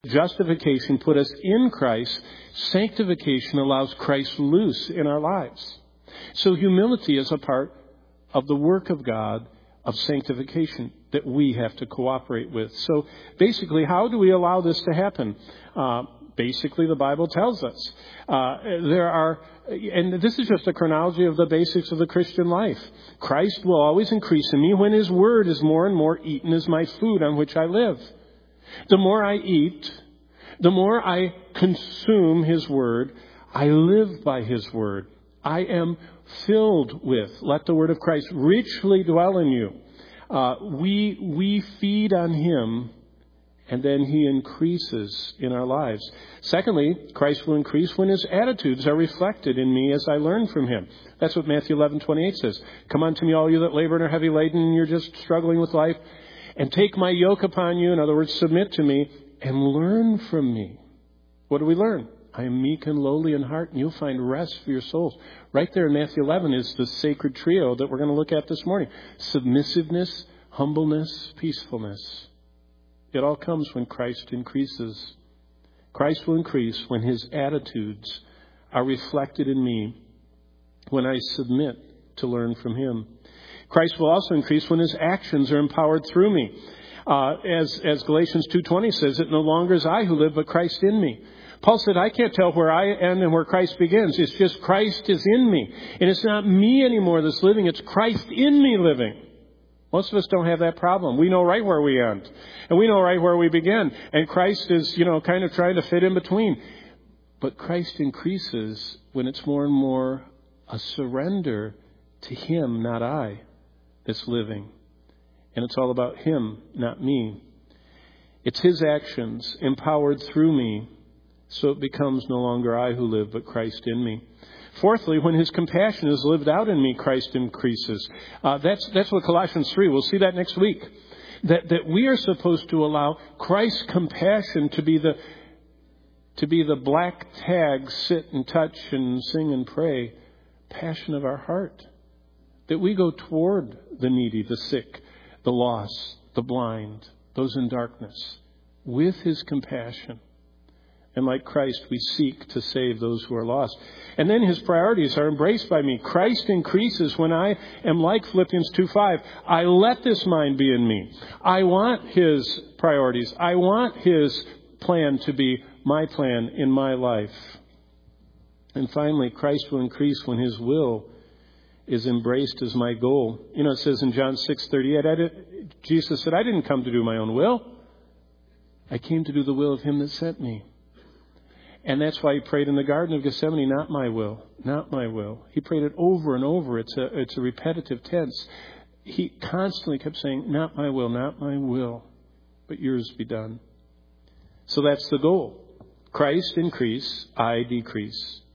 Justification put us in Christ. Sanctification allows Christ loose in our lives. So humility is a part of the work of God of sanctification that we have to cooperate with. So basically, how do we allow this to happen? Basically, the Bible tells us. And this is just a chronology of the basics of the Christian life. Christ will always increase in me when His Word is more and more eaten as my food on which I live. The more I eat, the more I consume His Word, I live by His Word. I am filled with, let the Word of Christ richly dwell in you. We feed on Him, and then He increases in our lives. Secondly, Christ will increase when His attitudes are reflected in me as I learn from Him. That's what Matthew 11:28 says. Come unto me, all you that labor and are heavy laden, and you're just struggling with life, and take my yoke upon you. In other words, submit to me and learn from me. What do we learn? I am meek and lowly in heart, and you'll find rest for your souls. Right there in Matthew 11 is the sacred trio that we're going to look at this morning. Submissiveness, humbleness, peacefulness. It all comes when Christ increases. Christ will increase when His attitudes are reflected in me, when I submit to learn from Him. Christ will also increase when His actions are empowered through me. As Galatians 2:20 says, it no longer is I who live, but Christ in me. Paul said, I can't tell where I end and where Christ begins. It's just Christ is in me. And it's not me anymore that's living. It's Christ in me living. Most of us don't have that problem. We know right where we end. And we know right where we begin. And Christ is, kind of trying to fit in between. But Christ increases when it's more and more a surrender to Him, not I, that's living. And it's all about Him, not me. It's His actions empowered through me, so it becomes no longer I who live, but Christ in me. Fourthly, when His compassion is lived out in me, Christ increases. That's what Colossians 3, we'll see that next week. That we are supposed to allow Christ's compassion to be the black tag, sit and touch and sing and pray, passion of our heart. That we go toward the needy, the sick, the lost, the blind, those in darkness, with His compassion. And like Christ, we seek to save those who are lost. And then His priorities are embraced by me. Christ increases when I am like Philippians 2:5. I let this mind be in me. I want His priorities. I want His plan to be my plan in my life. And finally, Christ will increase when His will is embraced as my goal. It says in John 6:38, Jesus said, I didn't come to do my own will. I came to do the will of Him that sent me. And that's why He prayed in the Garden of Gethsemane, not my will, not my will. He prayed it over and over. It's a repetitive tense. He constantly kept saying, not my will, but yours be done. So that's the goal. Christ increase, I decrease.